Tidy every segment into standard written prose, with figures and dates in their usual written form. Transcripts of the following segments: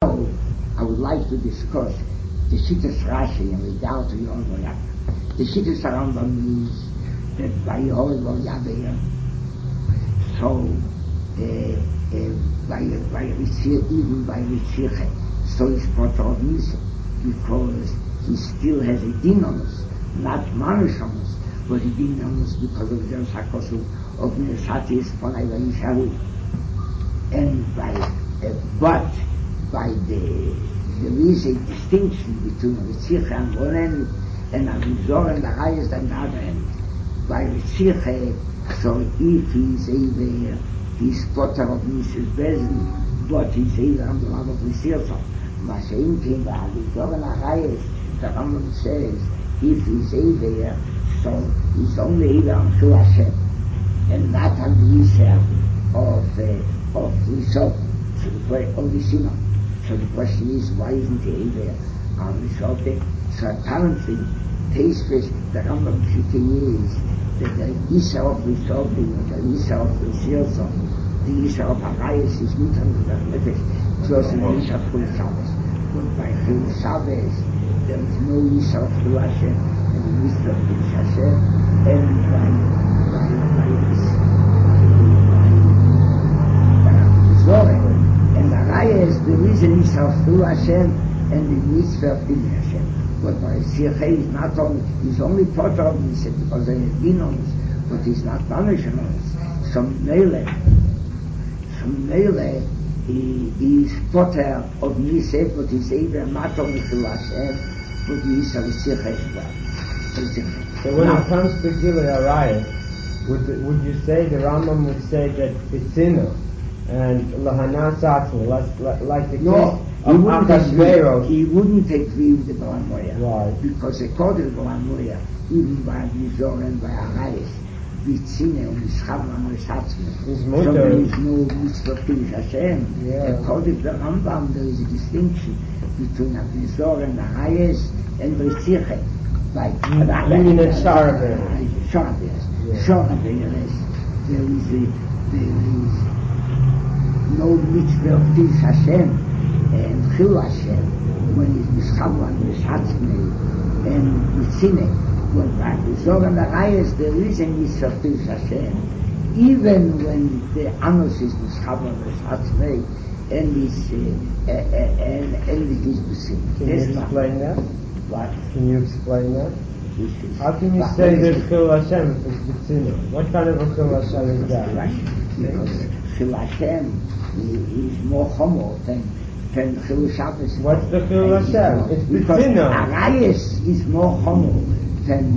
I would like to discuss the Shittas Rashi in regard to Yod Vayakra. The Shittas Rambam is that by Yod Vayakra, so by Ritzir, even by Ritzir, so is Potter of Nisa, because he still has a din on us, not manish on us, but a din on us because of the Sakosu of Nesatis Ponai Vayishahu. And but by there is a distinction between Ritzir on one end and Avizor and the highest on the other end. By Ritzir, so if he's either he's Potter of Mrs. Bezen, but he's either on the love of Ritzir, Mashaim came by Avizor and the highest, the Rambam says, if he's either, so he's only either on Chil Hashem, and not on the Yisrael of Risov, of the Sinai. So the question is, why isn't he either on Risov? So apparently, the Rambam Shita is that the Yisrael of Risov, the Yisrael of Risov, the Yisrael of Arayas is not under the Nefesh, it was in the Yisrael of Chil Shabbos. But by Chil Shabbos, there is no Yisrael of Chil Hashem, and the Yisrael of Chil Hashem, and and the Arayas, there is a Yisrael of Chil Hashem, and the Mitzvah of Chil Hashem. But by Sirchei is not only, he's only part of this because there is din on us, but he's not punished on us. Some Mele is potter of Nise, but he's either not only Chil Hashem, but he is of Sirchei as well. So when it comes to Gilui Arayas, would you say, the Rambam would say that Bitzina and Lahana Satzma, like the case of Achashverosh? He wouldn't agree with the Balamoya. Right. Because according to the Balamoya, even by Mizor and by Arayas, Bitzina and Mishchav and Satzma, so there is no Mitzvah Kiddush Hashem. Yeah. According to the Rambam, there is a distinction between Mizor and Arayas and Bitzina. Like you mean at Sharaberes? Sharaberes, there is no Mitzvah of Kiddush Hashem and Chil Hashem when it's Mishchav and Mishatzmei and Mitzine. But by Mizor and Arayas there is a Mitzvah of Kiddush Hashem even when the Anos is Mishchav and Mishatzmei and it is Mitzine. Can you explain that? What? Can you explain that? How can you say there's Chil Hashem if it's B'tzina? What kind of a Chil Hashem is that? Because Chil Hashem is more homo than Chil Shabbos. What's the Chil Hashem? It's B'tzina. Arayas is more homo than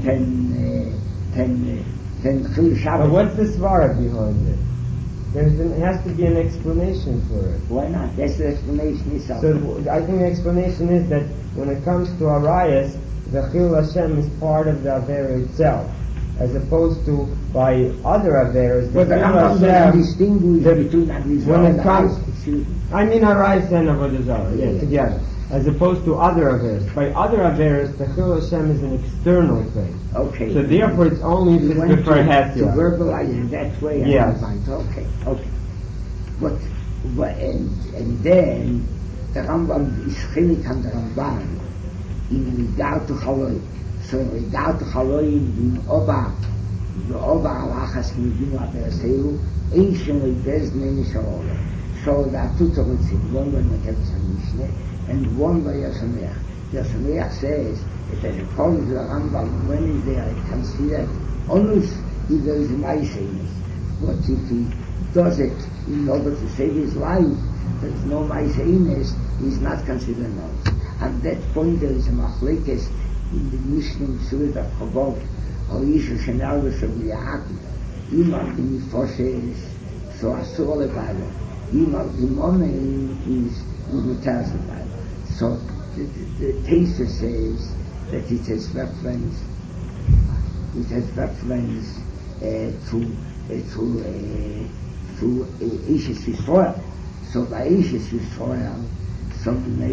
Chil Shabbos. But what's the svara behind it? There has to be an explanation for it. Why not? That's the explanation itself. So I think the explanation is that when it comes to Arayas, the Chil Hashem is part of the Avera itself, as opposed to by other Averas. But the Rambam doesn't distinguish between Avizor and Arayas. I mean Arayas and Avodah Zarah, together. As opposed to other Averas. By other Averas, the Chil Hashem is an external thing. Okay. So therefore it's only if it's before Hesyach. To verbalize it that way, yes. Okay. But and then the Rambam is chilik on the Ramban in regard to Chaloi. So in regard to Chaloi, in Oba Alachas Medinu Aberaseu, Eishon Leibez Nene Shalom. So there are two Torutzim, one by Makevis HaMishneh and one by Yasameach. Yasameach says that according to the Rambam, when is there considered onus if there is a Maisenis. But if he does it in order to save his life, there is no Maisenis, he is not considered onus. At that point there is a machlekes in the Mishnah Surat of Chavov, or Yishu Shenal V'Shav Yaakov, Imal B'Nifoshes, so Asur Levailo, Imal B'Monein is Mutaras Levailo. So the Teisa says that it has reference to Ishes Yisrael. So by Ishes Yisrael, so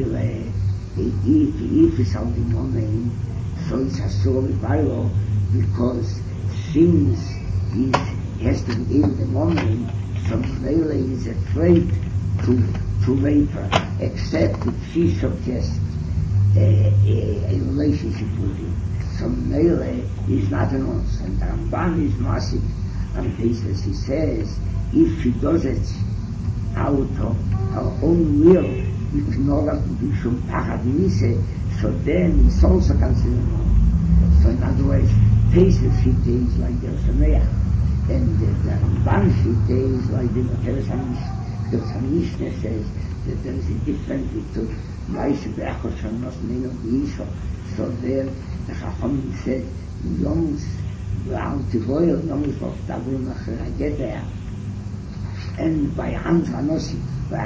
if it's on the Monein, so it's Asur Levailo, because since he has to be given the Monein, so Mele is afraid to rape her, except if she suggests a relationship with him. So Mele is not an ons, and the Ramban is massive. And as he says, if she does it out of her own will, so then it's also considered on. So in other words, Pesach Shita is like the Sameach, and the Ramban Shita is like the Materis HaMishnah. The Mishnah says that there is a difference between Maisha Be'achot Shanos Neno B'Yisho. So there, the Chacham said, Yomus B'al Tivoyo, Yomus B'Tavur Nachar HaGeder. And by Hans Anosim,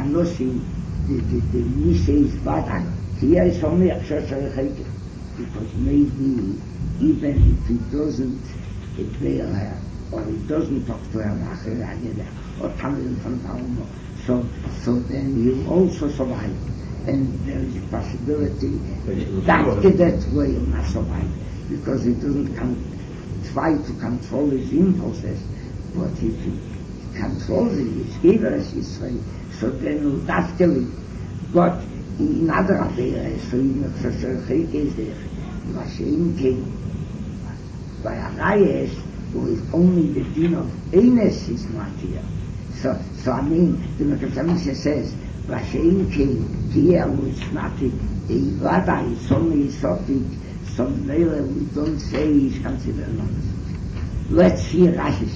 the Mishnah is Vadan. Here is only a Shosha Recheke. Because maybe even if he doesn't veil her, or he doesn't talk to her Nachar HaGeder, or Tamil from Paumo, so then he will also survive. And there is a possibility that way will not survive, because he doesn't try to control his impulses, but if he controls his givers, so then he'll not kill him. But in other affairs, so in the Chashachik is there, Mashiach came by Arayes, who is only the din of Enes is not here. So I mean, the Mekasamisha says, Vashein came here, which is not a Vada, it's only a Sotik, so Mele, we don't say he's considered honest. Let's hear Rashi.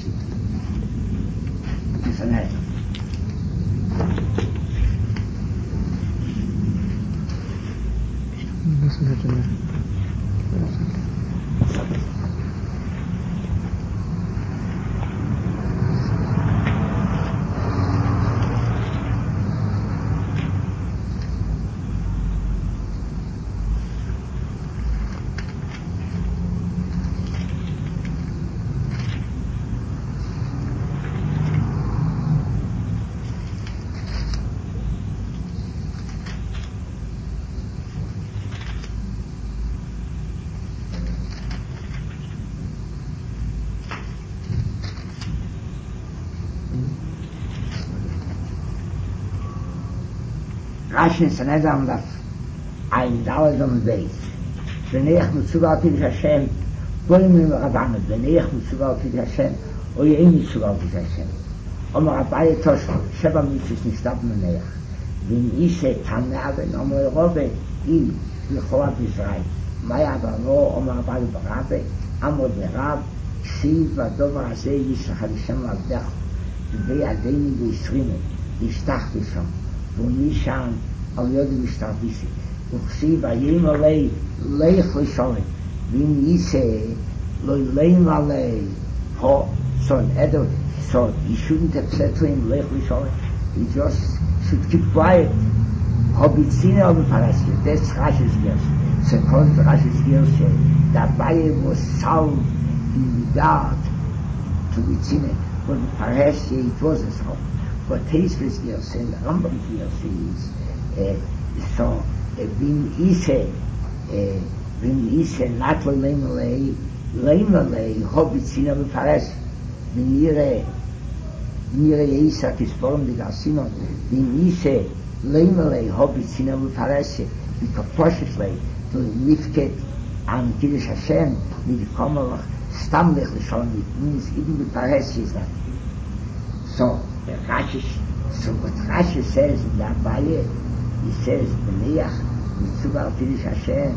It's an answer. Rashi Sanedam Daf Ein Daladam Beis V'neich Mitzuva Al Pidish Hashem Goyim Mim Rabbanet V'neich Mitzuva Al Pidish Hashem Oye Ein Mitzuva Al Pidish Hashem Omer Abaye Toshko Sheba Mitzvahs Nishtab Meneich V'im Ishe Tanea V'nomer Robe Im V'choa B'Yisrael Maya V'alo Omer Abaye B'Rabe Amor B'Rab Ksiv V'Dover Azeh Yisrach Hashem L'Avdecho V'Vei Adeini V'Yisrimu V'Yishtach V'Shom ומשם על יד משתרביסי וכסיב איים עלי לך לשולם ואם יישא לא ילאים עלי so he shouldn't have said to him לך לשולם, he just should keep quiet. Hobitzina of the parasya, that's Rashi's guess. So according to Rashi's guess, that Abaye was solved in regard to Bitzina, but the parasya it wasn't solved. But Teisva's Gilse and the Rambam's Gilse is Vim Ise not Leimalei Hobitzina B'Pares V'nire Yisak is formed the Garcinon Vim Ise Leimalei Hobitzina B'Pares V'Kaposhiflei to Nifket and Kiddush Hashem V'Komalach Stamlich L'Sholom, it means even B'Pares is not. So what Rashi says in the Abaye, he says, B'neach Mitzuva Al Pidish Hashem.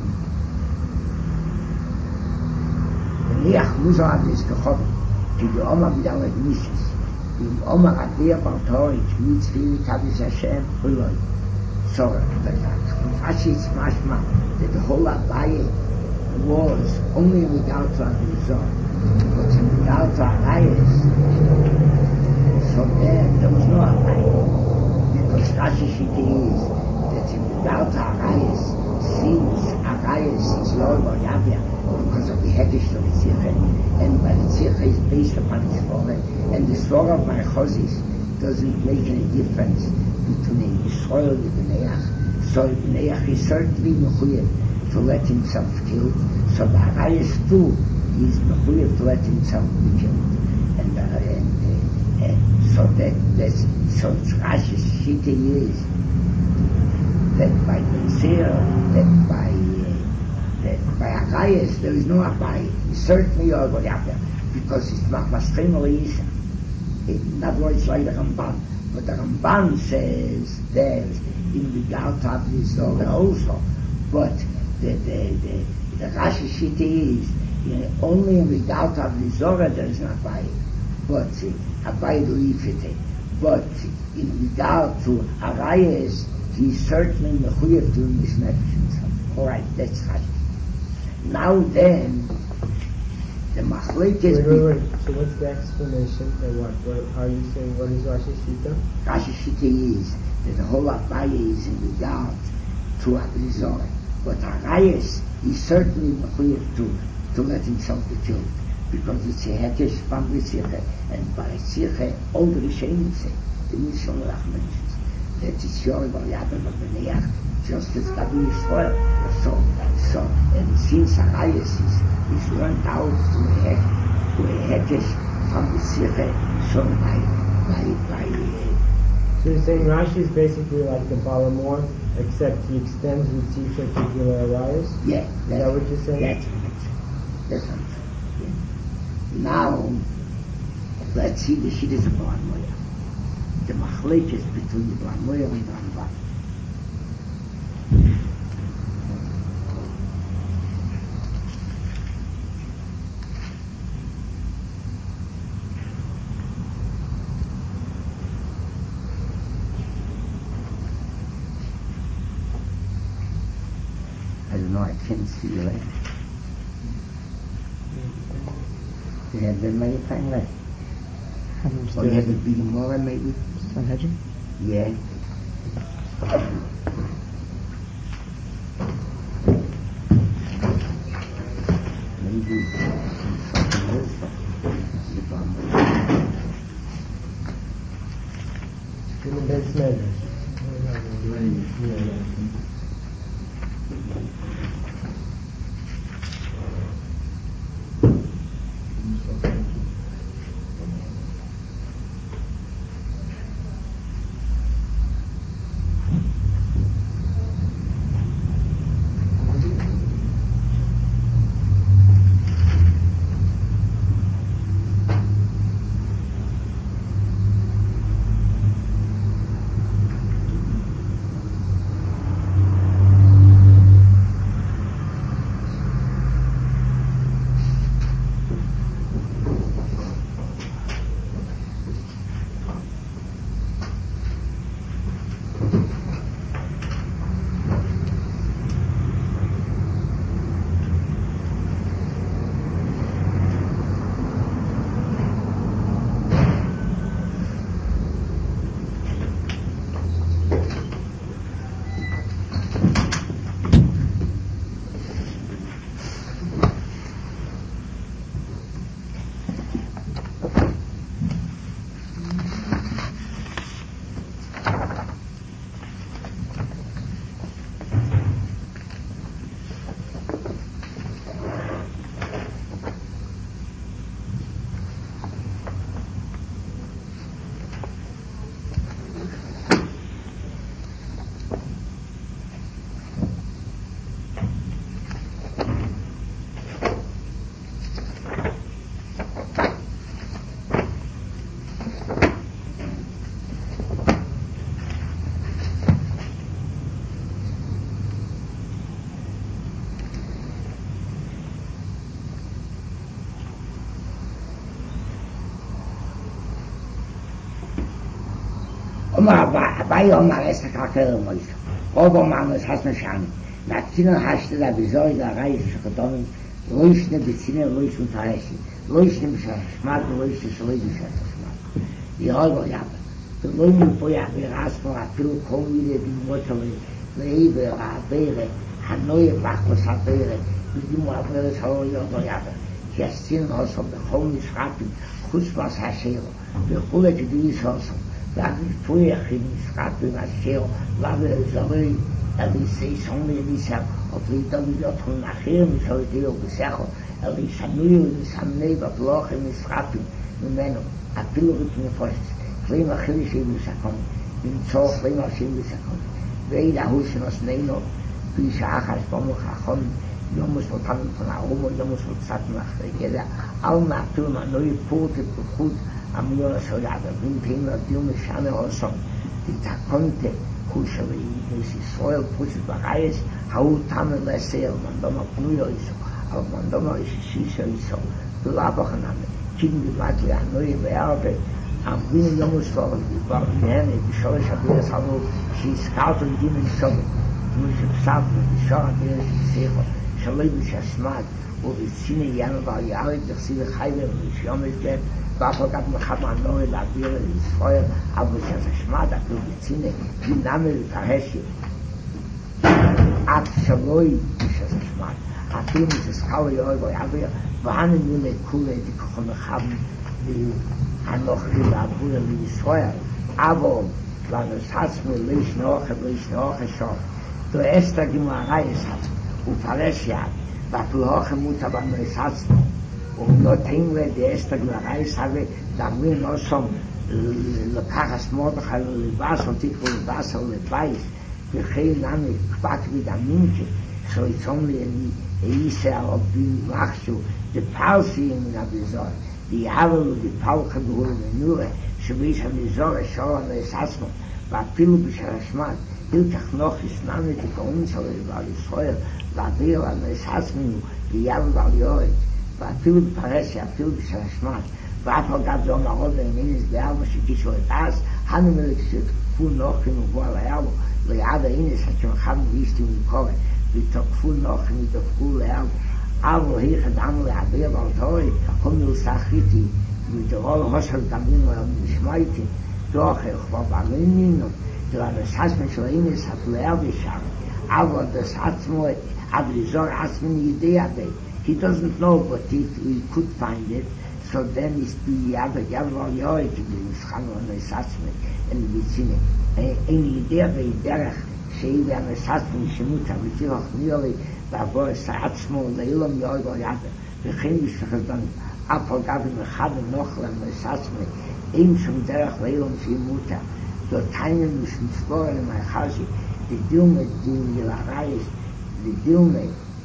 B'neach Muzar Adis Kechovi, Ki B'Omar B'Dalet Mises, B'Omar Adiyah Bartorik, Mitzvi Kavish Hashem, Uloi. So, Rashi is mashma that the whole Abaye was only in regard to Adizor, but in regard to Arayes, so there was no Abaye, because Rashi Shita is that in regard to Arayes, since Arayes is Lord or Yavya, because of the Hekesh of the Tzirche, and by the Tzirche is based upon the Svora, and the Svora of Marchozis doesn't make any difference between Yisrael and B'neach, so B'neach is certainly mechuyev to let himself kill, so the Arayes too is mechuyev to let himself be killed, and so Rashi's Shita is that by Metzir, that by Arayas, there is no Abai. Certainly Yorgol Yabda, because it's not Maschim or Yisha. In other words, like the Ramban. But the Ramban says there's in regard to Abdizorah also. But the Rashi Shita is only in regard to Abdizorah there is an Abai. But Abai Lifete. But in regard to Arayas, he's certainly mechuyev to Mishnefesh himself. All right, that's Rashi. Now then, the machlekes. Wait. So what's the explanation? And what? How are you saying? What is Rashi Shita? Rashi Shita is that the whole Abaye is in regard to Abdizorah, but Arayas is certainly mechuyev to let himself be killed, because it's a hekesh from Ritziche, and by Ritziche, all the Rishonim say, the Mishon Lach mentions that it's your Yabba Beneach, just as Gabi Yisrael. So, and since Arayas is learned out to a hekesh from Ritziche, so So you're saying Rashi is basically like the Balamor, except he extends Ritziche to Gilei Arayas? Yeah. Is that what you're saying? That's what I'm saying. Yeah. Now, let's see the Shittas of Balamor. The machlekes between the Balamor and the Ramban. I don't know, I can't see you right. You have been my time left. Or you have a big more maybe? Sanhedrin? Yeah. Maybe something else. In the base measures. Abai Omar es Kakel Moise. Obo Manos has Mashani. Natina hashte da bizoi da Reis Shkodomin. Loishne Bitsine Loish Mutareshi. Loishne Bishashmat Loishne Shaloi Bishashmat. Yehogo Yabba. The Loimu Poya Berasmo Apil Komide Dimotale. Leibe Abere. Hanoye Bakos Abere. Bidimu Abere Shaloi Yogo Yabba. Kestin also the Holy Scrapping. Chusmas Hashero. The Hule Kedis also. Lavi Puech in Scrapping Hashero. Lavi Zaloi. Elisei Sonne Elisa. Of the Davidotun Achir Mishalideo Besecho. Elisa Nuyo Nisamne Babloch in Scrapping. Numeno. Apilo with me first. Claim a Chilish in Sakon. In so claim a Shim Sakon. ואידה הוא שנוסננו, פי שאחש בומו חכון, יומוס אותנו von Aromo, יומוס וצאטנו אחרי גדע, אל נעתו מנוי פורטת בחוד, המיון השולד, וינתנו לדיל משנה עושם, תתקונתה, כושר ואידוס ישראל, פרוצת ברייס, האו תמר לסייל, מנדומה פנויו איסו, אבל מנדומה אישישו איסו, ולאבוך נאמן, קידן בגמטלי הנוי וארבה, אמרינו יומוס פורם, דבר מהנה, בשורש הבירס הלו, שהזכרתו דימן סובל, כמו שפסבנו, בשור הבירס שפסיכו, שלוי בשסמד, ובציני ינו ועל יארק, דחסי וחייבר, ושיומש בהם, ואפו גד מחד מהנורי להעביר לישראל, אבל בשסמד, אפילו בציני, דינמי ופרשי, עד שלוי בשסמד, אפילו משסחאו יאוי ויעביר, והנה מילי כולי דכחו מחבן, הנוכרי לעבור לישראל, אבל לנוסעצמי ליש נוחה שור, דו אסתר גמרא יסעצמי, ופרשיה, ואפילו הוכם מוטה בנוסעצמי, ולא תנגלה די אסתר גמרא יסעצמי, דאמרי נוסום לקחס מרדכי ללבס, או תקרו לבס או לבייס, וכי נמי קבק ודמינקי, so it's only a Yisrael of being machshu, the palsi in the Abizor, the Avalu, the Palka, the Nure, Shabish Abizor, Shalom, the Sasmo, Vapilu Bisharashmat, Hilkach Nochis, Nami, the Kounsel, the Israel, Vavir, and the Sasmo, the Avalu, the Yoy, Vapilu Paresi, Vapilu Bisharashmat, Vapal Gabzom, Arod, and Minis, the Alma, Shikisho, Das, Hanumelik, Shikfu, Nochin, Uval, Ayalo, the other Inis, Hachim, Ham, Yistim, Kore, ותקפו נוחם ודפקו לאב, אבל היא חדם להעביר באותוי, הומל סחיתי, ודרול הוסל דמינו משמעתי, דוחר כבר בעלינינו, דלנססמן של אינס הפלאר בשם, אבל das עצמו, Abrizor עצמני ידיע בי, he doesn't know, but if we could find it, so then it's the other גבל יוי, כדי נשחנו הנססמן, אין ביציני, אין ידיע בי דרך, שהיא והנססמן שמותה, ותירוך ניולי, ועבור עצמו לאילום יוי ויעבר, וכן בשחזדון, אף על גבי מחד נוכל הנססמן, אין שום דרך לאילום שהיא מותה, דו טיינן משום ספור אלה מהחזי, לדילמה דין ילרייס, לדילמה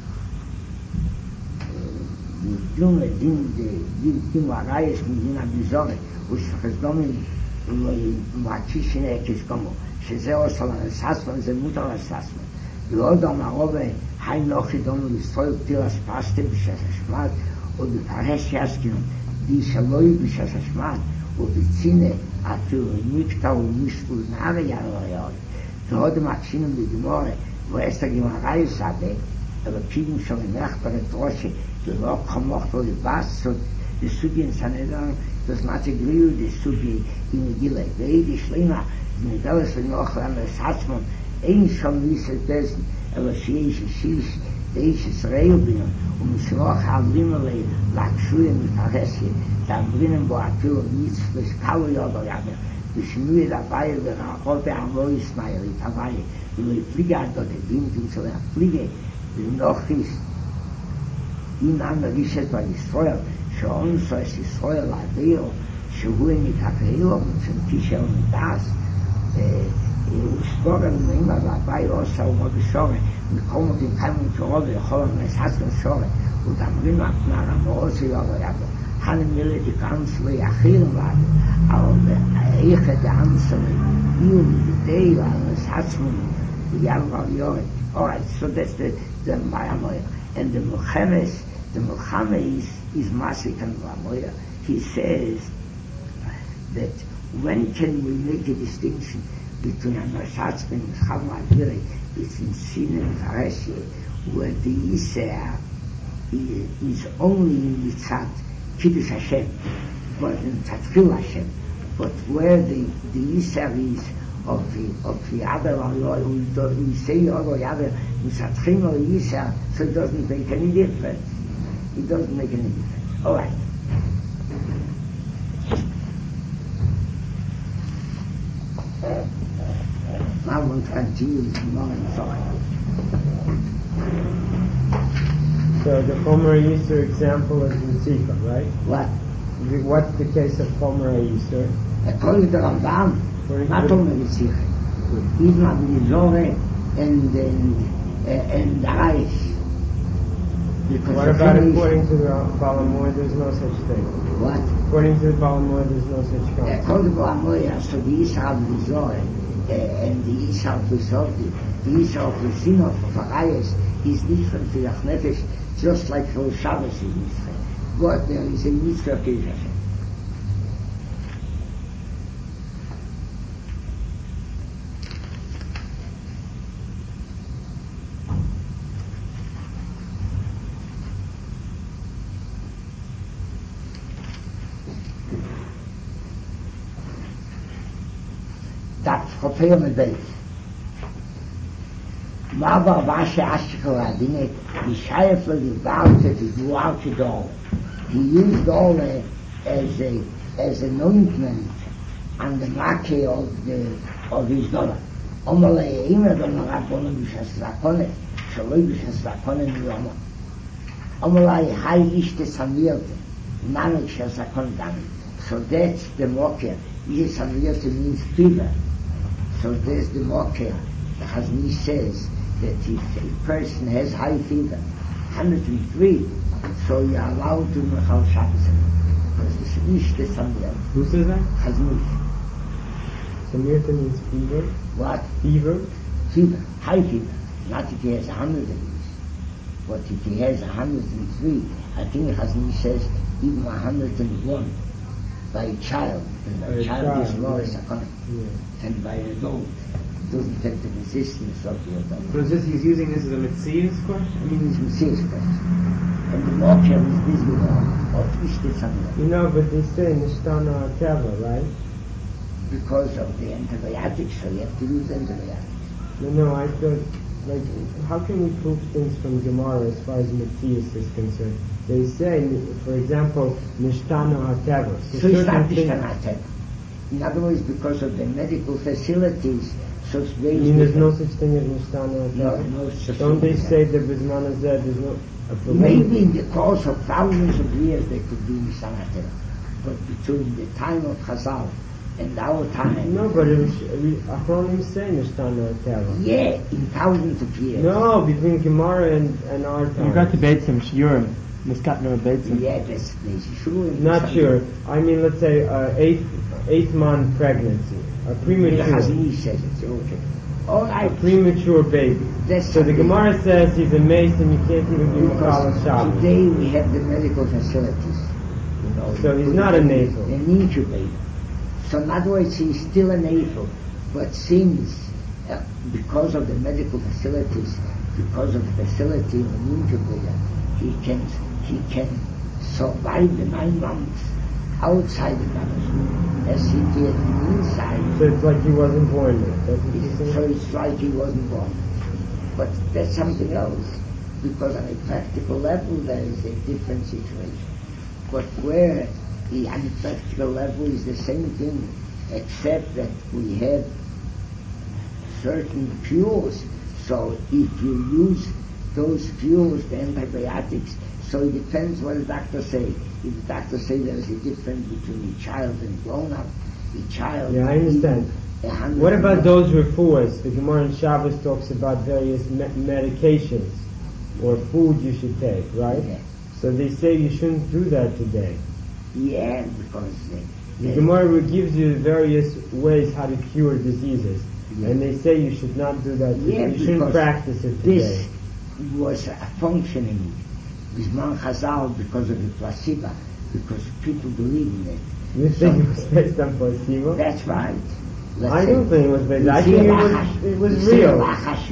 דין ילרייס מדין הביזורת, ושחזדונים מעצישין אקס כמו, שזה עושה לנססמן, זה מותר לנססמן. ועוד אמרובה, היי נוחי דונו לסטרול תירס פסטה בשששמד, ובפרש יסקינו, בישלוי בשששמד, ובצינה, אפילו נקטע ומשפול נערי ירוי. ועוד מקשינו בגמורה, ואסת הגמרה יסעדה, aber kriegen schon in nachbare Trosche, die Rock komocht wo die Bass, so die Sugi in Sanedern, das Matze Grill, die Sugi in die Gile, die Schlima, die Medalis von Nochlan, das Hatzmann, ein schon wisse dessen, aber sie ist, der ist Reubin, und Schroch Al-Limmerle, Lakshuye mit Aressi, da drinnen wo Atil nichts, das Kalle oder Jabe, bis nur dabei, der Rote Alois Meiri, dabei, die Fliege hat dort gedient, und so eine Fliege, noch ist, in einer Rischet bei Israel, schon so ist Israel Adeo, שהוא מתהפלו, של תשאר מדס, וספורם נעים הבאי עושה ומוד שורה, מכל מודים חיימו קרוב לכל המסעס ושורה, ודמרים הפנר המורוסי יובו יבו, הנמילה דקאנסלי אחרים ועד, אבל איך דאנסלי, יהיו מדי למסעס יבו על יורד. All right, so that's the Mayamoya. And the Muhammad is Masik and Mayamoya. He says that when can we make a distinction between a Nashatz and Muhammad Aviri, between Sin and Fareshi, where the Yisrael is only in Mitzat Kiddush Hashem, but in Tzatchil Hashem, but where the Yisrael is of the other we say other Misatchim or Yisrael, so it doesn't make any difference. It doesn't make any difference. All right. Now we'll continue with more inside. So the Chomer Yisur example is in Sika, right? What? What's the case of Chomer Yisur? According to the Rambam, not only with Sikha. Even on the Zohar and the Reich. What about according to the Balamoy, there's no such thing? What? According to the Balamoy, there's no such concept. According to the Balamoy, so the Yisrael of the Zohar and the Yisrael of the Zodi, the Yisrael of the Sinot of Arayas is different to Yach Nefesh, just like for Shabbos is Mitzvah. But there is a Mitzvah of Kiddush Hashem. Chopeo Medbeis. Mava Vashe Ashtikol Adine, the Shayef of the Voucher to do out it all. He used all as anointment on the Makkeh of his dollar. Omale Eimah Dona Rabbono Bishas Zakonet, Shaloi Bishas Zakonet Niyoma. Omale Hai Ishte Samirte, Namek Bishas Zakonet Damet. So that's the Mokkeh. Ishte Samirte means fever. So there's the Mokkeh. The Chazon says that if a person has high fever, 103, so you're allowed to Mechal Shabbos because it's Ishte Samirte. Who says that? Chazon. Samirte means fever? What? Fever? Fever, high fever. Not if he has 100 degrees. But if he has 103, I think Chazon says even 101 by a child. And by a child is more sakana. And by an adult, it doesn't have the resistance of the adult. So just he's using this as a Metzius question? I mean, it's a Metzius question. And the Mokkeh is this of Ishte Samirte. You know, but they say Nishtana Teva, right? Because of the antibiotics, so you have to use antibiotics. No, I thought, like, how can we prove things from Gemara as far as Matthias is concerned? They say, for example, Nishtana Hateva. So it's not Nishtana Hateva. In other words, because of the medical facilities, so it's very... You mean there's no such thing as Nishtana Hateva? No such thing. Don't they say that Bisman Azeh, there's no... Maybe in the course of thousands of years there could be Nishtana Hateva. But between the time of Chazal and our time... No, but Achronim say Nishtana Hateva. Yeah, in thousands of years. No, between Gemara and our time. You got to Beitzim, Shiurim. Miskatner Beitzim. Yeah, that's sure. Not sure. I mean, let's say eighth month pregnancy, a premature. Chazon says it's okay. All right. A premature baby. So the Gemara says he's a mace and you can't even be Mechal Shabbos. Today we have the medical facilities. You know, so he's not a navel. An incubator. So in other words, he's still a navel, but since because of the medical facilities, because of the facility of an incubator, he can survive the 9 months outside the mother's as he did on the inside. So it's like he wasn't born yet. That's what you're saying? So it's like he wasn't born. But that's something else, because on a practical level there is a different situation. But where on a practical level is the same thing, except that we have certain cures. So if you use those cures, the antibiotics, so it depends what the doctor say. If the doctor say there is a difference between a child and a grown-up, a child... Yeah, I understand. What about those refuahs? The Gemara in Shabbos talks about various medications or food you should take, right? Yeah. So they say you shouldn't do that today. Yeah, because... the Gemara gives you various ways how to cure diseases. Yeah. And they say you should not do that today. Yeah, you shouldn't practice it today. This was functioning Bisman Chazal because of the placebo, because people believe in it. You think it was based on placebo? That's right. I don't think it was based. I think it was real.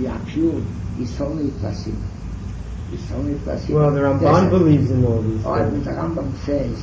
It's only placebo. It's only placebo. Well, the Ramban believes in all these things. The Rambam says,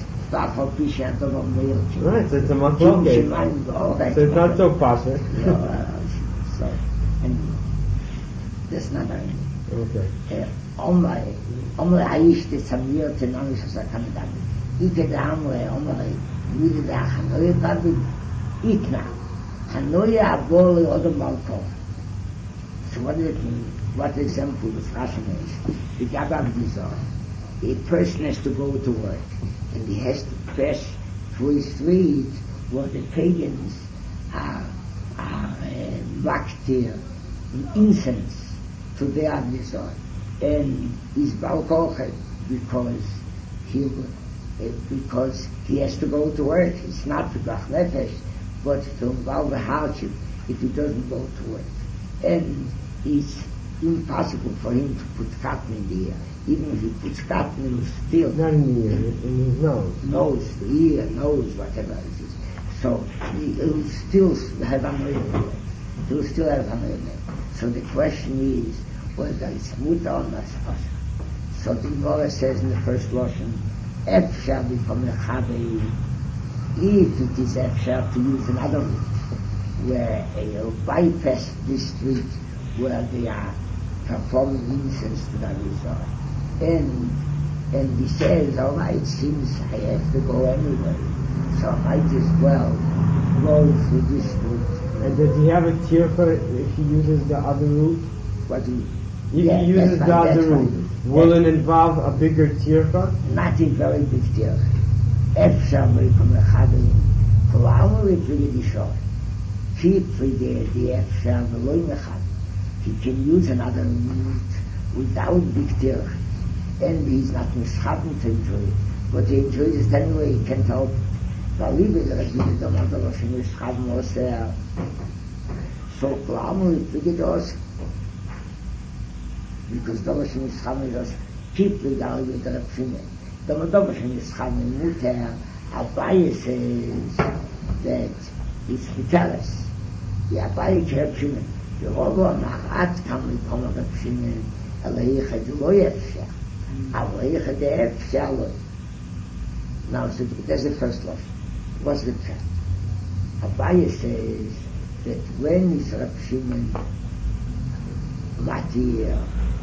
right, so it's a machloket. So it's not so pasha. So, anyway, that's not our name. Okay. Omle Aish de Samir Tenamish Sakam David. Ike de Amle, Omle, Mide de Hanoya David, Itna. Hanoya Abole Odom Balkov. So what does it mean? What example does Rashi make? The Gabab Gizor. A person has to go to work, and he has to pass through a street where the pagans are vaktir in incense to the Avnizor, and is balkochet because he has to go to work. It's not to Bach Nefesh, but to involve a hardship if he doesn't go to work. And it's impossible for him to put cotton in the ear. Even if he puts cotton, it will still... Not in the ear, in his nose. Nose, ear, nose, whatever it is. So he'll still have a He'll still have a So the question is whether it's muta or not. So the Gemara says in the first Lashon, Efshar become a chabe, if it is Efshar to use another route, where you'll bypass this street where they are performing incense to the Rizal. And he says, all right, since I have to go anyway, so I might as well go through this route. And does he have a tircha if he uses the other route? What do you... If he uses the other route, will it involve a bigger tircha? Not a very big tircha. Efshar become a chabe, kolamu v'pigedishor. Keep for the Efshar v'loy mechad. He can use another route without big tircha. And he's not mischaben to enjoy it. But he enjoys it anyway, he can't help it. So kolamu v'pigedishor. Because Dovash Mischamen is keep the Gali with the Rapshime. Dovash Mischamen Muter, Abaye says that it's Vitalis. The Abaye Rapshime. The Robo Mahat can become a Rapshime, Aleicha de Loyefsha. Aleicha de Efsha. Now, so there's the first law. What's the fact? Abaye says that when is Rapshime Matir,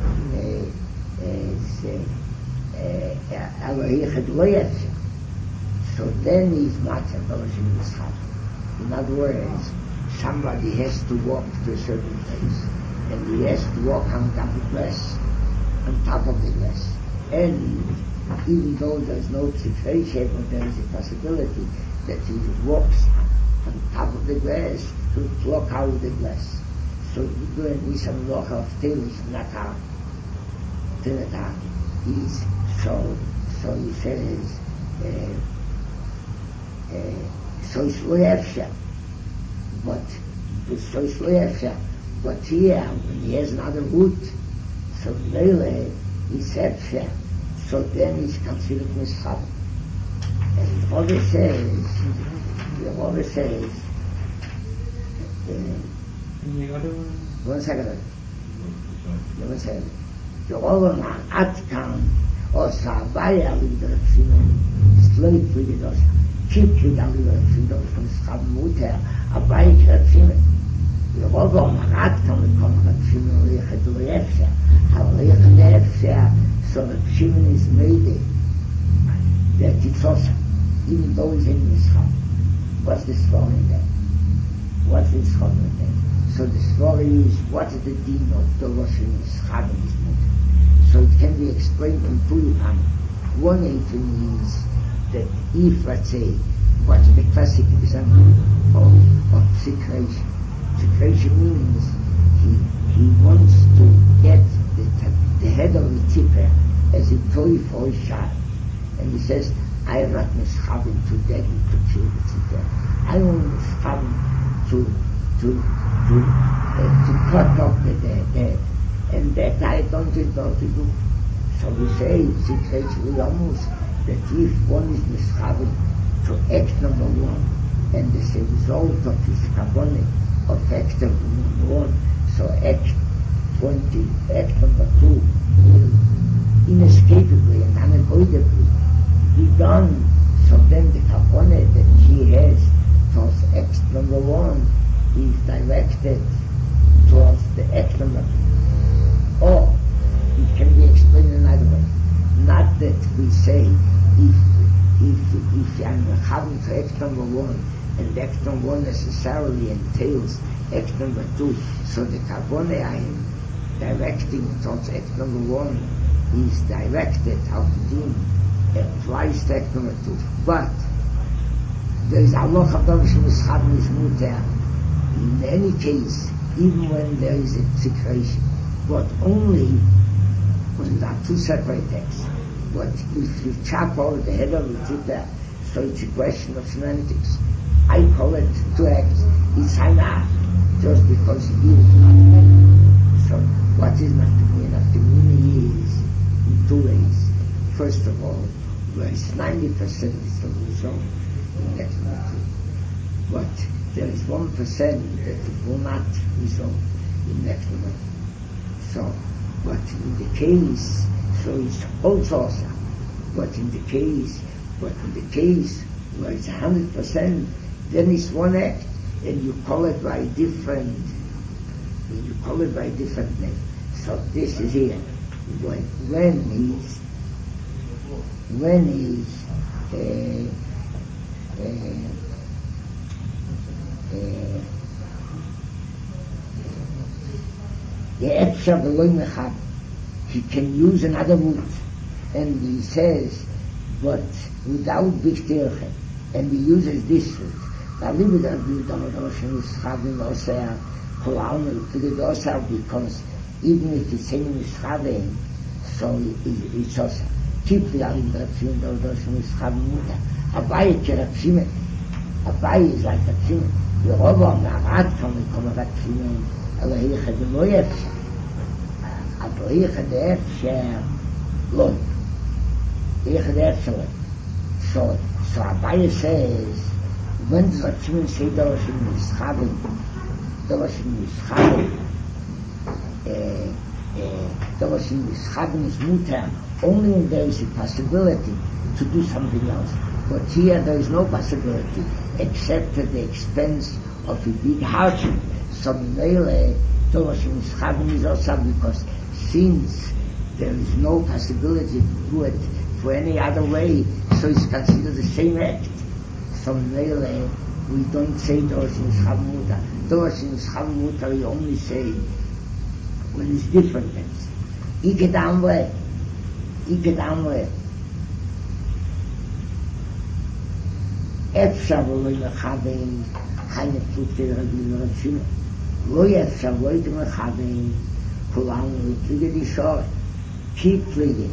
so then he's matter. In other words, somebody has to walk to a certain place, and he has to walk on top of the grass, and even though there's no situation, but there is a possibility that he walks on top of the grass to pluck out the grass. So you go and do some work of things Natal. Is so he says so it's Loyefsha. But here when he has another root, so Mele is Efsha, so then he's considered Mishchab. And the Rebbe says one second. The Olam Atkan or Sabaya with the Rapshimon, slave with us, keep with the Rapshimon from Schamuter, Abaye Rapshimon. The Olam Atkan will come Rapshimon, Leichet Leefsha. How Leichet Leefsha, so Rapshimon is made that it's awesome, even though he's in Mishchab. What's the story in that? What's the story in that? So the story is, what is the din of the washing Mishchab in his mouth? So it can be explained in two times. One thing is that if, let's say, what is the classic example of psikration? Psikration means he wants to get the head of the tipper as a toy for his child. And he says, I am not mischaben to deaden to kill the tipper. I am mischaben to cut off the head. And that I don't know to do. So we say, secretly almost, that if one is mischaben to act number one, and as a result of his kabboneh of act number one, so act number two will inescapably and unavoidably be done. So then the kabboneh that he has towards act number one is directed towards the act number two. Or it can be explained another way. Not that we say if I'm having to act number one, and act number one necessarily entails act number two, so the kabboneh I am directing towards act number one is directed how to do applies to act number two. But there is Allah Chavdam Shemischaben is muter. In any case, even when there is a situation, but only when there are two separate texts. But if you chop over the head of it, so it's a question of semantics. I call it two acts. It's enough just because it is naftamina. So what is naftamina? Naftamina is in two ways. First of all, where it's 90% is the result in explanatory. But there is 1% that it will not result in explanatory. So, but in the case, so it's also, but in the case where it's 100%, then it's one act, and you call it by different name. So this is here. When he's he can use another root, and he says, but without Bishtirche, and he uses this root. Because even if it's saying Mischavein, so it's also. Keep the Alibration, the Rodoshim Mischavein Muta. Abai Kerapshimen. Abai is like a Pshimen. The Robo Marat from the Komarat Eloheicha de lo yefsher. Eloheicha de efsher lo. Eloheicha de efsher lo. So Abaye says, when the Ratzim say Doroshim Mischavein, Doroshim Mischavein is muter, only when there is a possibility to do something else. But here there is no possibility except at the expense of a big hardship. So Mele Doroshim Mischavein is also because since there is no possibility to do it for any other way, so it's considered the same act. So Mele we don't say Doroshim Mischavein Muta. Doroshim Mischavein Muta we only say when it's different things. Ike Damwe. Efshar lo mechavein keine Pflichte Rabbi Shimon. Lo efshar lo mechavein kulam pflege die Schor. Keep pflege.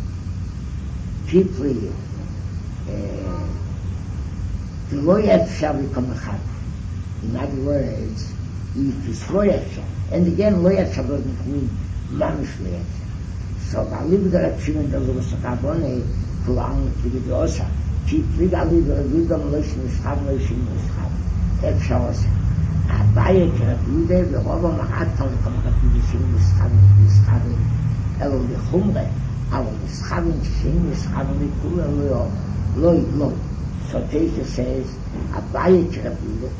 The lo efshar become mechavein. In other words, if it's lo efshar, and again lo efshar doesn't mean mamish lo efshar. So Rabbi Rabbi Shimon does was Kabone kulam pflege die Osa. Keep pflege ali Rabbi Loishim Mischav Loishim Mischav. Efshar Osa. Abaye Kerabide v'Rova Maraton Rabbi Loishim Mischav Elo lechumre, aber Mischavin Shim Mischavin Mikula lo. So Teisha says, Abaye Kerabide.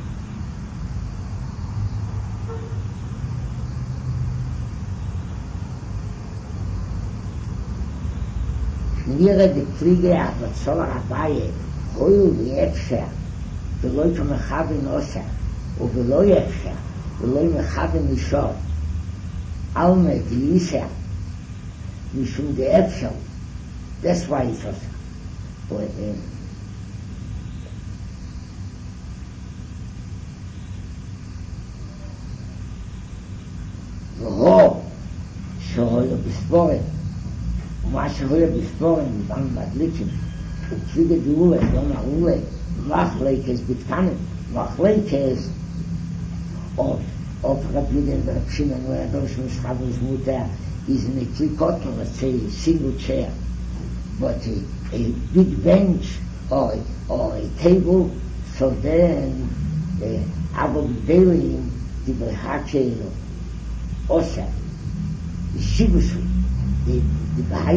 Nire de Pflege aber Zoller Abaye, Heul wie Efsher, ולא כמכוון עושה, ולא יפשר, ולא מכוון לשאול. Alma Yisha, Mishum de Efshel. That's why it's also. But שהיה בספורן, ומה שהיה בספורן, מבן מדליקים, ופליגה דאולה, לא נעולה, מחלקס בתקנים, מחלקס of Rabbi and Rabbi Shimon, where Dorosh Mischavein Muter is in a tricotton, let's say a single chair, but a big bench or a table, so then Abba B'Delim, the B'Hake Osa, the Shibushu, the B'Hai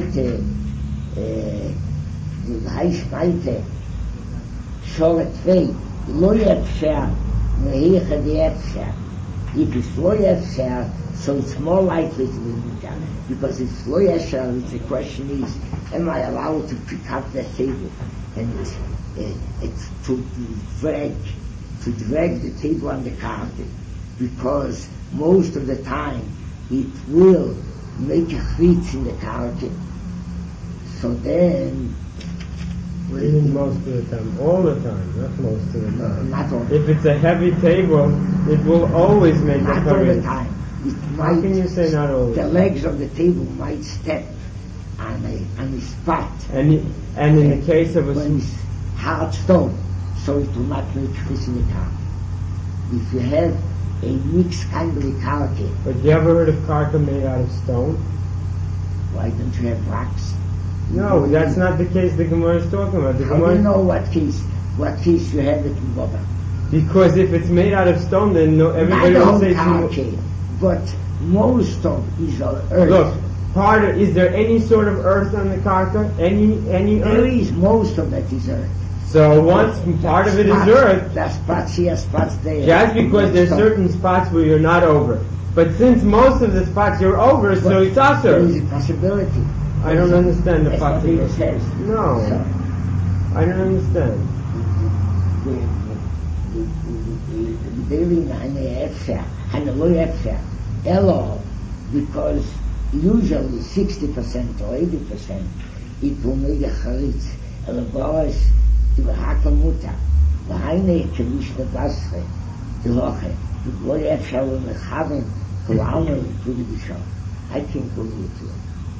Shmaite, Shoret Fei, Lo Yefsher, Mehicha the Yefsher. If it's lo yefsher, so it's more likely to be mutar. Because it's lo yefsher, the question is, am I allowed to pick up the table? And it's to drag the table on the carpet. Because most of the time, it will make a crease in the carpet. So then, What do you mean most of the time? All the time, not most of the time. Not all. If it's a heavy table, it will always make Not a all the parade. time. It How might, can you say not all the the time? legs of the table might step on a spot. And in the case of a when it's hard stone, so it will not make fish in the car. If you have a mixed kind of a karka, But you ever heard of karka made out of stone? why don't you have rocks? No, that's not the case the Gemara is talking about. The How do you Gemara, know what case you have it in Boba? because if it's made out of stone, then everybody Not the will whole say karka, but most of is earth. Look, is there any sort of earth on the karka? Any There earth? is most of that is earth. So once part of it is earth, There's spots here, spots there. just because there's certain spots where you're not over. But since most of the spots you're over, so it's There is usher. a possibility. I don't understand the That's what possibility. it says. No, So, I don't understand. Dealing and a low efsha, elo, because usually 60% or 80% it will make a charitz, elo boas to the hakamuta, the haine kevishne basre, the loche, the low efsha will mechaven to almer to the bishon. I think we'll do it.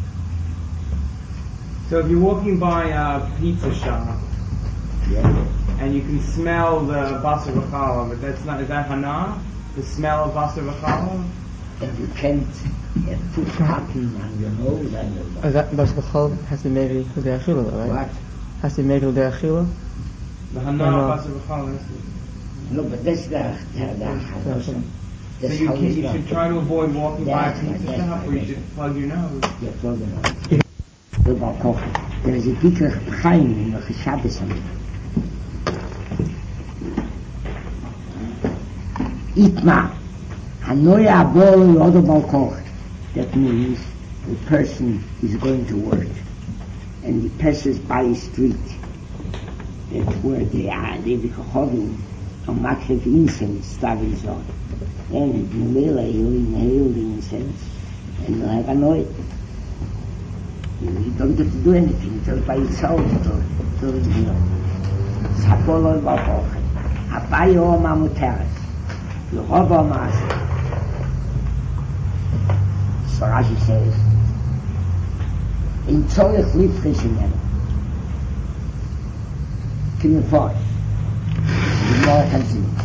So if you're walking by a pizza shop Yeah. and you can smell the basar v'chala, but is that hana? The smell of basar v'chala? And you can't put cotton on your nose and your mouth. That bas b'chol has to be made with the achila, right? What? Has to be made with the achila. The hana Hana. of basar v'chala. No, but that's the Hanoshim. So you should try to avoid walking by a That's pizza right, shop, or you that's should plug your nose. Yeah, plug it on. The Balkoch. There is a Dietrich Chaim in the Shabbos on it. Itma. Hanoya Abol Yodo Balkoch. That means the person is going to work and he passes by a street. That's where they are. They become a massive incense starting on. And Mila, he'll inhale the incense and he'll have a noise. You don't have to do anything, just by itself to inhale. Sapolo Bakoch. Abayo Mamuteres. Yehoba Mas. So Rashi says, in Tzorich Lifrischen Kim Fosh. The more continues.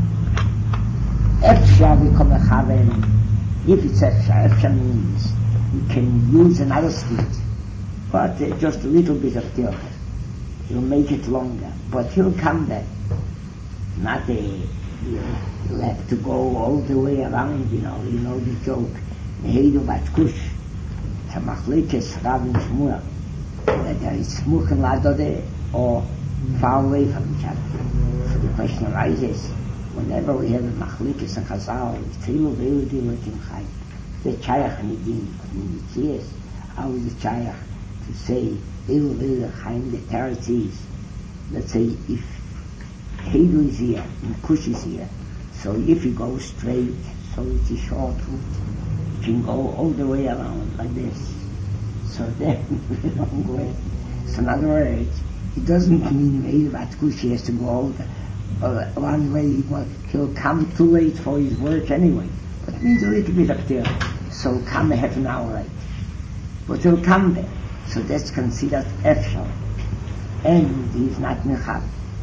Efsha we come Chaven. If it's Efsha means you can use another street, but just a little bit of tircha. You'll make it longer, but he'll come back. Not you'll have to go all the way around, you know the joke. Heidu Batkush, Tamachlikes, Rabin Shmuel, that there is Smuch and Ladode, or far away from each other. So the question arises, whenever we have a Machlikes and Chazal, it's Tzilu Veilu Diletim Chai, the Chayach Nidim, but in the Tzias, how is the Chayach to say, Veilu Veilu Chaim, the Teretz is, let's say, if Heidu is here, and Kush is here, so if you go straight, so it's a short route, you can go all the way around like this. So then, long way. So in other words, it doesn't mean maybe that Kush has to go all the one way. He'll come too late for his work anyway. But it means a little bit up there. So he'll come a half an hour late. But he'll come there. So that's considered Efshal. And he's not Mechab.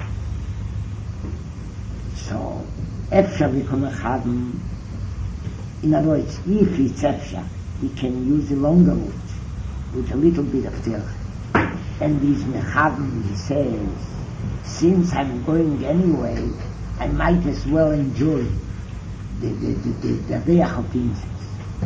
So Efshal become Mechab. In other words, if it's Efshal, we can use the longer route with a little bit of tircha. And these Mechavim, he says, since I'm going anyway, I might as well enjoy the reach of the incense.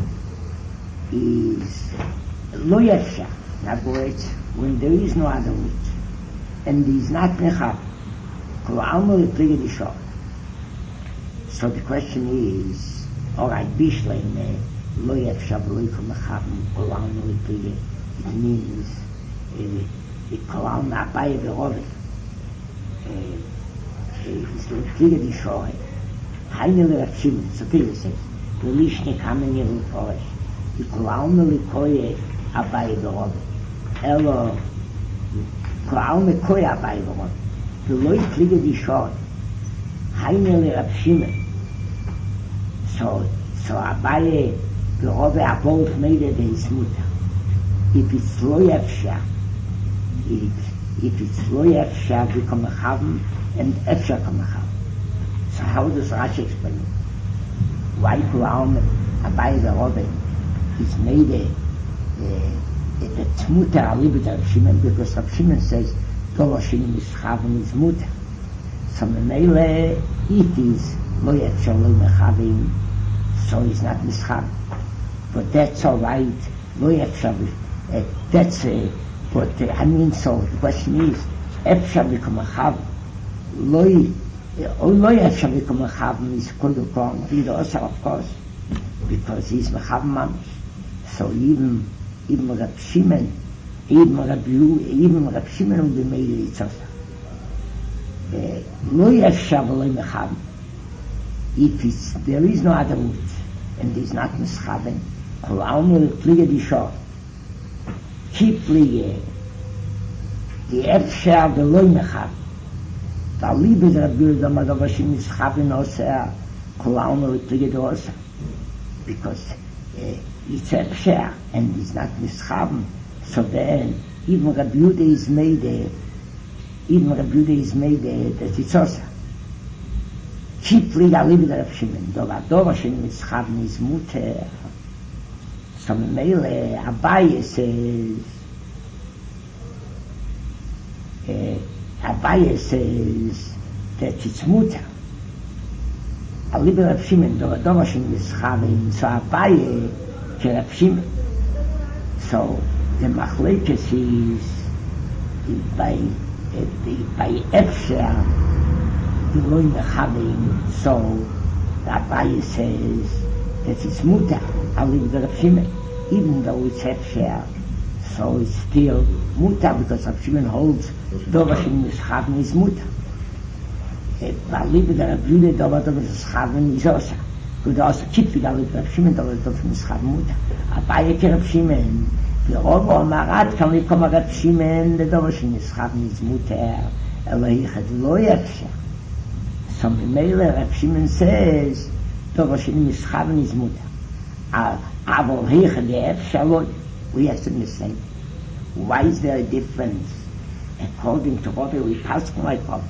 Is lo yefsha. In other words, when there is no other route, and there is not Mechavim, kol alma leplige di shor. So the question is, all right, bishleim lo yefsha v'lo yikol Mechavim kol alma leplige. It means the Kolam Abaye Verove. It's the Pliga di Shohe. Heine le Rakshim, so Pliga says, the Lishne Kamen Yeru Foresh. The Kolam Likoye Abaye Verove. Elo, Klar mit Koya bei geworden. Die Leute kriegen die Schor. Heinele Rapschimen. So Abaye, the Rove Abolf made it his mutter. If it's Loyevsha, if it's Loyevsha, we come haben, and Efsha come haben. So how does Rashi explain it? Why Kulam Abaye the Rove is made the Tzmuta Alibit Rav Shimon, because Rav Shimon says, Tova Shimon is Chavim is Muta. So Memele, it is Loyevsha Loy so it's not Mischab. But that's all right. That's but I mean, so the question is, Efshar become a Chav. Loy Efshar become a Chav is Kodukon, Vida of course, because he's Mechav Mamish. So even Rab Shimon, even Rab Shimon will be made it itself. Loy Efshar Loy Mechav. If there is no other route, and it's not Mischaben, Kol Almer Plige die Shor. Keep Plige, the Efshar, the Loy Mechab. The Liebe der Bilder, Madavashim Mischaben Osea, Kol Almer Plige die Osa. Because it's Efshar, and it's not Mischaben. So then, even Rabbi Yehuda is made, that it's Osa. Keep Liga Liebe der Shimon. Dova Shimon is Chavim is Mutter. So Mele Abaye says that it's Mutter. A Liebe der Shimon, Dova Shimon is Chavim. So Abaye ke Rav Shimon. So the Machlekes is by Efshar. So Abaye says that it's Muta, Rav Shimon, even though it's Hefsher, so it's still Muta, because Rav Shimon holds Dova Shimon is Chavim is Muta. Aliv Rav Yehuda Dova is Chavim is Osa. Could also keep with Aliv Rav Shimon Dova Shimon is Chavim Muta. Abaye ke Rav Shimon, the Ovo Marat can we come Rav Shimon, the Dova Shimon is Chavim is Muta, Elohim Lo Hefsher. So Mele Rav Shimon says, Tova Shimon is Chavim is Muta. Avol Heicha the Efshalot, we have to understand. Why is there a difference? According to what we pass like that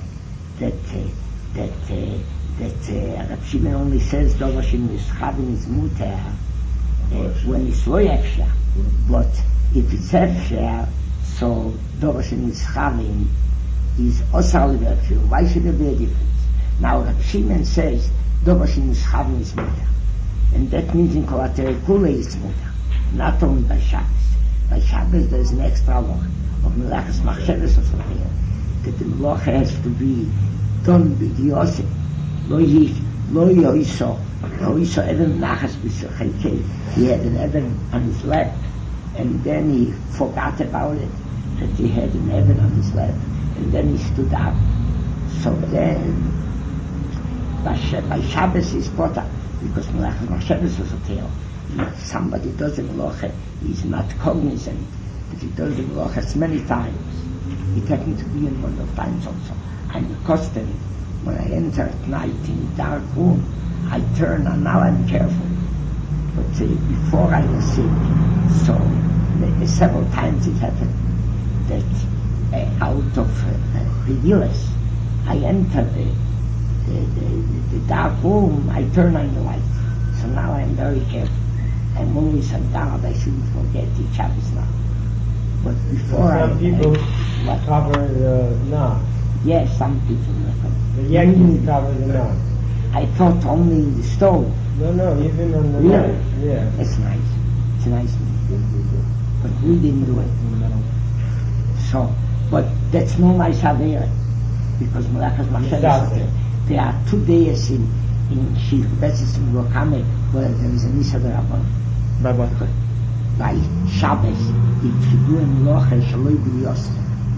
Rav Shimon only says Tova Shimon is Chavim is Muta when it's Lo Efshar. But if it's Efshar, so Tova Shimon is Chavim is Osar Rav Shimon. Why should there be a difference? Now Rav Shimon says Dova Shimon is Chavim is Muta, and that means in Kolater Kule is Muta, not only by Shabbos. By Shabbos there is an extra law of Melachas Machshavos or something, that the law has to be done with the Yosef. Lo Yoiso Eben Nachas B'Sechei. He had an Eben on his lap, and then he forgot about it, that he had an Eben on his lap, and then he stood up. So then by Shabbos is Pota, because Melachas Machshavos is a tale. If somebody does the Melacha, he's not cognizant, but he does the Melachas many times. It happened to be in one of times also. I'm accustomed, when I enter at night in a dark room, I turn, and now I'm careful. But before I was sick, so several times it happened that out of Regilas, I entered the dark room, I turn on the light. So now I'm very careful. I'm always on guard, I shouldn't forget the Shabbos now. But before some people cover the knob. Yes, some people cover. The Yankees cover the knob. I thought only in the stove. No, even on the Really? knob. Yeah. That's nice. It's a nice thing. But we didn't do it. So, but that's no nice Havera, because Melachas Machshavos. There are 2 days in Shir, that's in Rokame, where there is a Nisa Rabban. By what? By Shabbos, if you do a Melacha, Shaloi B'Yoscha.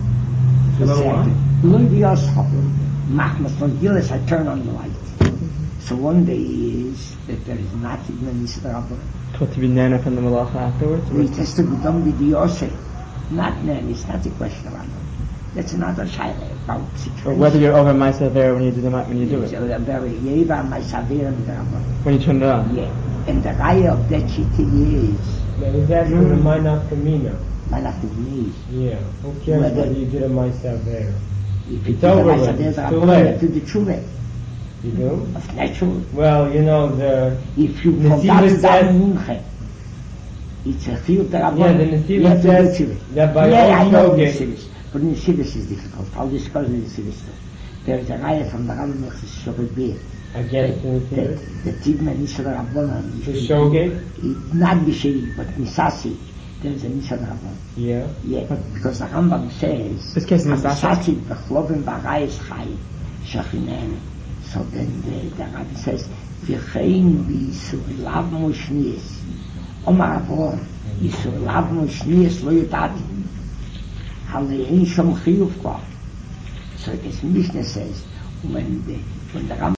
Shaloi B'Yoscha. Machmas von Gilles, I turn on the light. So one day is that there is not even a Nisa Rabban. What, to be Nana from the Malacha afterwards? It has to be done with the Yosef. Not Nana, it's not a question of Rabban. That's another shaila about Or situation. whether you're over Maisa there when you do it. Yeva my savera with the Rabban. When you turn it on. Yeah. And the raya of that shitty is Now, he's asking the Minaf Kamina. man after me. Yeah. Who cares Whether- whether you did a Maisa there? If you It's do the over my with. savera It's the too Rabban, late. you have to do tshuva. You do? Of natural. Well, you know, If you Nesiva forgot to says- daven mincha, it's a chiyuv the Rabban. Yeah, the You Nesiva have to do says tshuva. that by Yeah, I all know shogeg- Nesivos, but Nesivos is difficult. I'll discuss the Nesivos too. There is a raya from the Rabban of Shogeg Beer. against the Nesiva. The Tigman Nisa the Rabban. The shogeg? Not Bishiri, but Nisasi. There is a Nisa the Rabban. Yeah. Yeah, because the Rambam says, This case is Nisasi? Nisasi, Bechlovim Barayis Chai, Shachinene. So then the Rabbi says, V'chein v'yisur lav moshnies. Omar Avon, yisur lav moshnies lo yudati. Halein shom chiyuv kwa. So this Mishnah says, when the Rambam